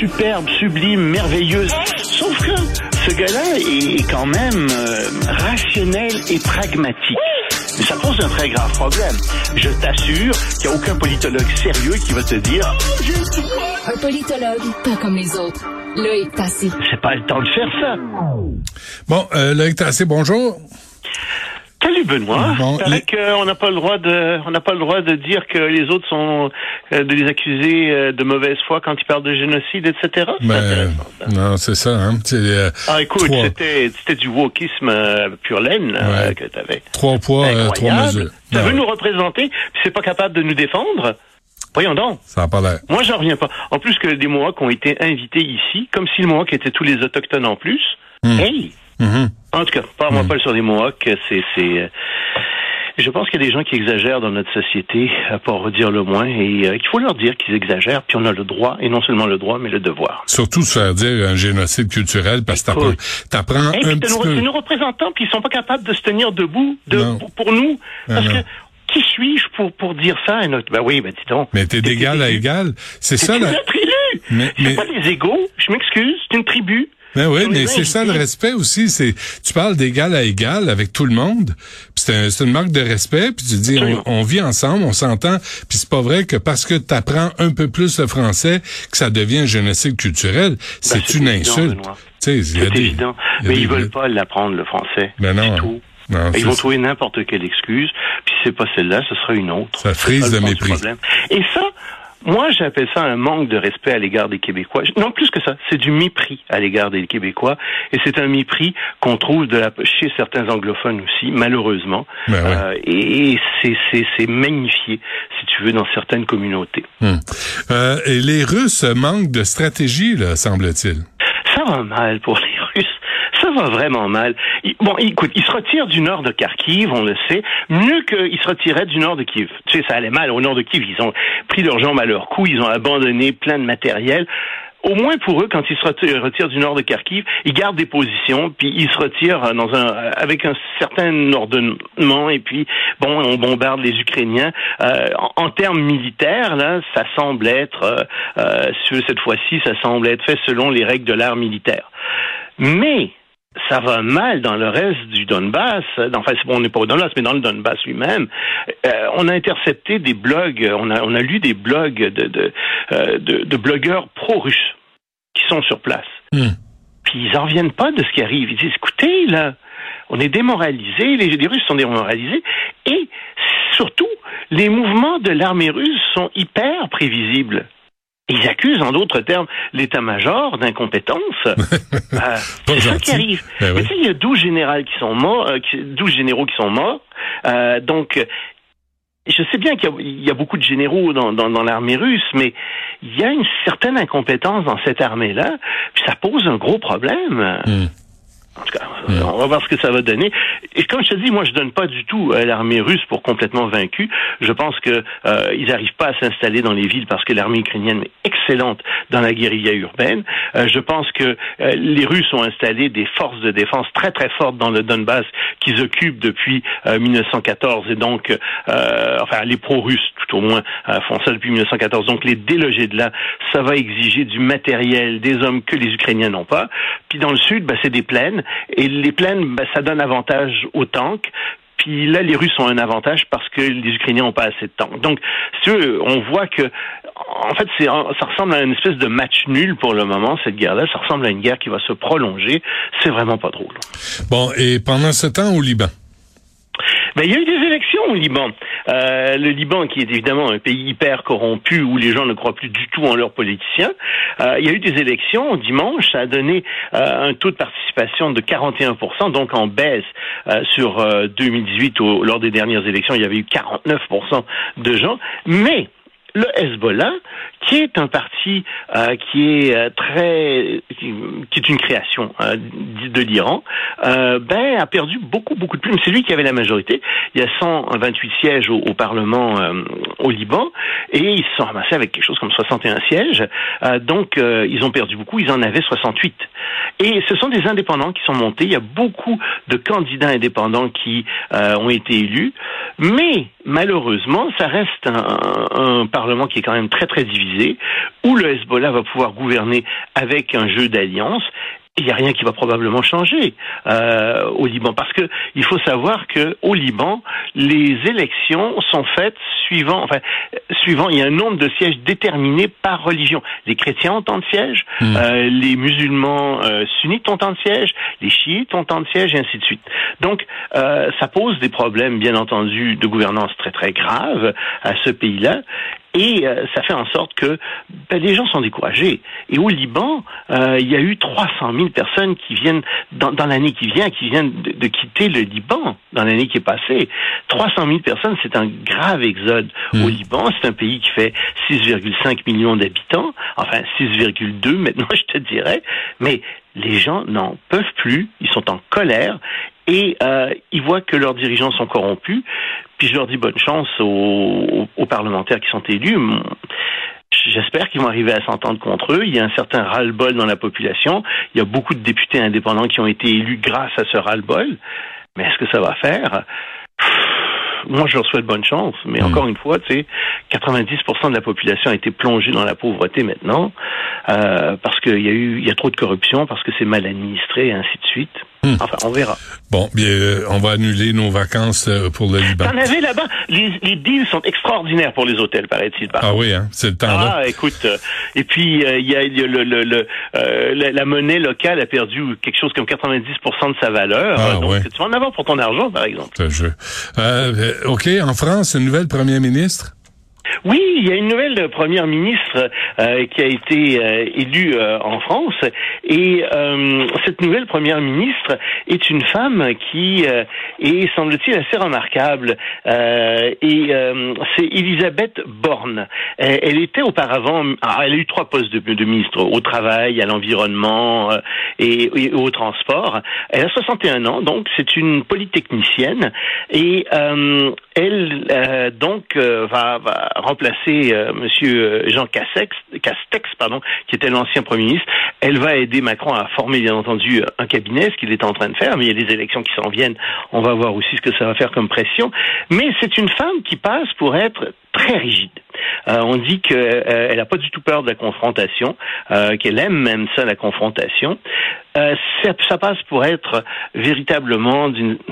superbe, sublime, merveilleuse. Sauf que ce gars-là est quand même rationnel et pragmatique. Mais ça pose un très grave problème. Je t'assure qu'il n'y a aucun politologue sérieux qui va te dire « Un politologue, pas comme les autres. Loïc Tassé. » C'est pas le temps de faire ça. Bon, Loïc Tassé, bonjour. Salut Benoît. Bon, on n'a pas le droit de dire que les autres sont de les accuser de mauvaise foi quand ils parlent de génocide, etc. Non, c'est ça. Hein. Écoute, c'était du wokisme pur laine que t'avais. 3 poids, 3 mesures. Ça veut nous représenter, puis c'est pas capable de nous défendre. Voyons donc. Ça n'a pas l'air. Moi, j'en reviens pas. En plus que des Mohawks ont été invités ici, comme si le Mohawk était tous les autochtones en plus. Hey! En tout cas, pas sur les Mohawks, je pense qu'il y a des gens qui exagèrent dans notre société, pour dire le moins, et qu'il faut leur dire qu'ils exagèrent, puis on a le droit, et non seulement le droit, mais le devoir. Surtout se faire dire un génocide culturel, parce que t'apprends un petit peu... C'est nos représentants, puis ils sont pas capables de se tenir debout pour nous, parce que qui suis-je pour dire ça? Dis donc. Mais t'es d'égal à égal. C'est ça, là. Notre élu. C'est pas des égaux. Je m'excuse. C'est une tribu. Ben oui, mais c'est ça le respect aussi. Tu parles d'égal à égal avec tout le monde. Puis c'est une marque de respect. Puis tu dis, on vit ensemble, on s'entend. Puis c'est pas vrai que parce que t'apprends un peu plus le français que ça devient un génocide culturel. C'est une insulte. C'est évident. Mais ils veulent pas l'apprendre le français. Ben non. C'est tout. Non, ils vont trouver n'importe quelle excuse, puis si c'est pas celle-là, ce sera une autre. Ça frise de mépris. Et ça, moi, j'appelle ça un manque de respect à l'égard des Québécois. Non, plus que ça, c'est du mépris à l'égard des Québécois, et c'est un mépris qu'on trouve chez certains anglophones aussi, malheureusement. Et c'est magnifié, si tu veux, dans certaines communautés. Et les Russes manquent de stratégie, là, semble-t-il. Ça va mal pour les Russes. Ça va vraiment mal. Bon, écoute, ils se retirent du nord de Kharkiv, on le sait, mieux qu'ils se retiraient du nord de Kiev. Tu sais, ça allait mal au nord de Kiev. Ils ont pris leurs jambes à leur cou, ils ont abandonné plein de matériel. Au moins pour eux, quand ils se retirent du nord de Kharkiv, ils gardent des positions, puis ils se retirent avec un certain ordonnement, et puis bon, on bombarde les Ukrainiens. En termes militaires, là, ça semble être cette fois-ci, ça semble être fait selon les règles de l'art militaire. Mais ça va mal dans le reste du Donbass. Enfin, on n'est pas au Donbass, mais dans le Donbass lui-même. On a intercepté des blogs, on a lu des blogs de blogueurs pro-russes qui sont sur place. Puis ils en reviennent pas de ce qui arrive. Ils disent, écoutez, là, on est démoralisés, les Russes sont démoralisés, et surtout, les mouvements de l'armée russe sont hyper prévisibles. Ils accusent, en d'autres termes, l'état-major d'incompétence. C'est ça qui arrive. Mais tu sais, il y a 12 généraux qui sont morts. Donc, je sais bien qu'il y a beaucoup de généraux dans l'armée russe, mais il y a une certaine incompétence dans cette armée-là, puis ça pose un gros problème. En tout cas, on va voir ce que ça va donner. Et comme je te dis, moi, je donne pas du tout l'armée russe pour complètement vaincue. Je pense que ils n'arrivent pas à s'installer dans les villes parce que l'armée ukrainienne est excellente dans la guérilla urbaine. Je pense que les Russes ont installé des forces de défense très très fortes dans le Donbass qu'ils occupent depuis 1914, et donc les pro-russes tout au moins font ça depuis 1914. Donc les déloger de là, ça va exiger du matériel, des hommes que les Ukrainiens n'ont pas. Puis dans le sud, c'est des plaines. Et les plaines, ça donne avantage aux tanks. Puis là, les Russes ont un avantage parce que les Ukrainiens n'ont pas assez de tanks. Donc, si tu veux, on voit que, en fait, ça ressemble à une espèce de match nul pour le moment, cette guerre-là. Ça ressemble à une guerre qui va se prolonger. C'est vraiment pas drôle. Bon, et pendant ce temps, au Liban? Il y a eu des élections au Liban. Le Liban, qui est évidemment un pays hyper corrompu où les gens ne croient plus du tout en leurs politiciens. Il y a eu des élections dimanche. Ça a donné un taux de participation de 41%, donc en baisse sur 2018. Lors des dernières élections, il y avait eu 49% de gens. Mais le Hezbollah, qui est un parti qui est une création de l'Iran, a perdu beaucoup de plumes. C'est lui qui avait la majorité. Il y a 128 sièges au Parlement au Liban, et ils se sont ramassés avec quelque chose comme 61 sièges. Donc ils ont perdu beaucoup. Ils en avaient 68. Et ce sont des indépendants qui sont montés. Il y a beaucoup de candidats indépendants qui ont été élus, mais malheureusement, ça reste un Parlement qui est quand même très très divisé, où où le Hezbollah va pouvoir gouverner avec un jeu d'alliance. Il n'y a rien qui va probablement changer au Liban, parce que il faut savoir que au Liban, les élections sont faites suivant, il y a un nombre de sièges déterminé par religion. Les chrétiens ont tant de sièges, les musulmans sunnites ont tant de sièges, les chiites ont tant de sièges, et ainsi de suite. Donc, ça pose des problèmes, bien entendu, de gouvernance très très graves à ce pays-là. Et ça fait en sorte que les gens sont découragés. Et au Liban, il y a eu 300 000 personnes qui viennent dans l'année qui viennent de quitter le Liban dans l'année qui est passée. 300 000 personnes, c'est un grave exode au Liban. C'est un pays qui fait 6,5 millions d'habitants, enfin 6,2 maintenant, je te dirais. Mais les gens n'en peuvent plus, ils sont en colère et ils voient que leurs dirigeants sont corrompus. Puis je leur dis bonne chance aux parlementaires qui sont élus. J'espère qu'ils vont arriver à s'entendre contre eux. Il y a un certain ras-le-bol dans la population. Il y a beaucoup de députés indépendants qui ont été élus grâce à ce ras-le-bol. Mais est-ce que ça va faire? Moi, je leur souhaite bonne chance. Mais encore une fois, tu sais, 90% de la population a été plongée dans la pauvreté maintenant, parce qu'il y a trop de corruption, parce que c'est mal administré, et ainsi de suite. Enfin, on verra. Bon, bien, on va annuler nos vacances pour le Liban. T'en avais là-bas. Les deals sont extraordinaires pour les hôtels, paraît-il. Ah oui, hein, c'est le temps-là. Ah, écoute. Et puis, il y a la monnaie locale a perdu quelque chose comme 90% de sa valeur. Donc, ouais. Tu vas en avoir pour ton argent, par exemple. OK, en France, une nouvelle première ministre? Oui, il y a une nouvelle première ministre qui a été élue en France, et cette nouvelle première ministre est une femme qui est, semble-t-il, assez remarquable, et c'est Elisabeth Borne. Elle était auparavant, elle a eu 3 postes de ministre, au travail, à l'environnement et au transport. Elle a 61 ans, donc c'est une polytechnicienne, et elle va remplacer Monsieur Jean Castex, qui était l'ancien Premier ministre. Elle va aider Macron à former, bien entendu, un cabinet, ce qu'il est en train de faire, mais il y a des élections qui s'en viennent. On va voir aussi ce que ça va faire comme pression. Mais c'est une femme qui passe pour être très rigide. On dit qu'elle n'a pas du tout peur de la confrontation, qu'elle aime même ça, la confrontation. Ça passe pour être véritablement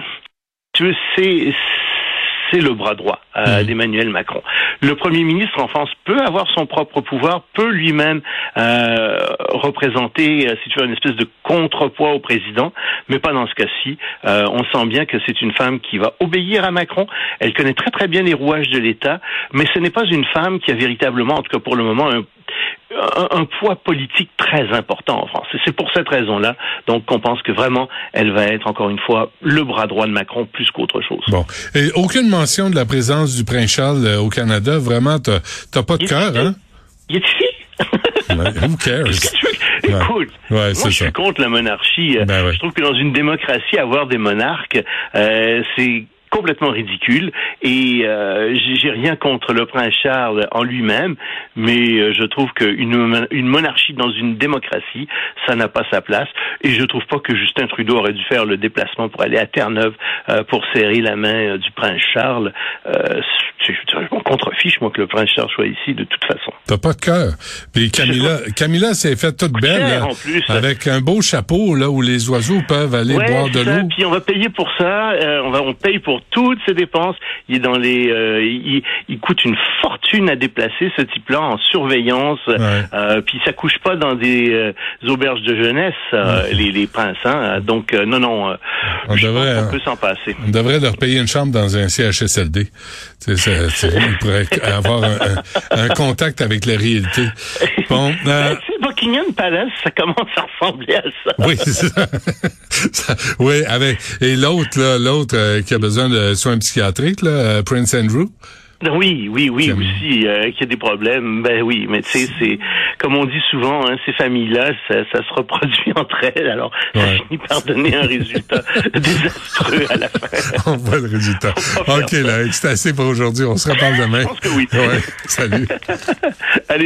c'est le bras droit d'Emmanuel Macron. Le Premier ministre en France peut avoir son propre pouvoir, peut lui-même représenter, si tu veux, une espèce de contrepoids au président, mais pas dans ce cas-ci. On sent bien que c'est une femme qui va obéir à Macron. Elle connaît très très bien les rouages de l'État, mais ce n'est pas une femme qui a véritablement, en tout cas pour le moment, un poids politique très important en France. Et c'est pour cette raison-là, donc, qu'on pense que vraiment, elle va être, encore une fois, le bras droit de Macron plus qu'autre chose. Bon. Et aucune mention de la présence du prince Charles au Canada. Vraiment, t'as pas de cœur, hein? Il est ici? Who cares? Écoute, moi je suis contre la monarchie. Je trouve que dans une démocratie, avoir des monarques, c'est complètement ridicule, et j'ai rien contre le prince Charles en lui-même, mais je trouve qu'une monarchie dans une démocratie, ça n'a pas sa place, et je trouve pas que Justin Trudeau aurait dû faire le déplacement pour aller à Terre-Neuve pour serrer la main du prince Charles. Je m'en contrefiche, moi, que le prince Charles soit ici, de toute façon. T'as pas de cœur. Puis Camilla s'est faite toute belle, là, en plus, avec un beau chapeau, là, où les oiseaux peuvent aller boire de l'eau. Puis on va payer pour ça, on paye pour toutes ces dépenses. Il est dans il coûte une fortune à déplacer, ce type-là, en surveillance. Puis ça couche pas dans des auberges de jeunesse, les princes, hein. Donc, non, on peut s'en passer. On devrait leur payer une chambre dans un CHSLD. Il pourrait avoir un contact avec la réalité. Bon, Buckingham Palace, ça commence à ressembler à ça. Oui, c'est ça. Oui, et l'autre qui a besoin de soins psychiatriques, là, Prince Andrew. Oui, aussi, qui a des problèmes. Ben oui, mais tu sais, c'est comme on dit souvent, hein, ces familles-là, ça se reproduit entre elles. Alors, ça finit par donner un résultat désastreux à la fin. On voit le résultat. OK, là, c'est assez pour aujourd'hui. On se reparle demain. Je pense que oui. Ouais, salut. Allez.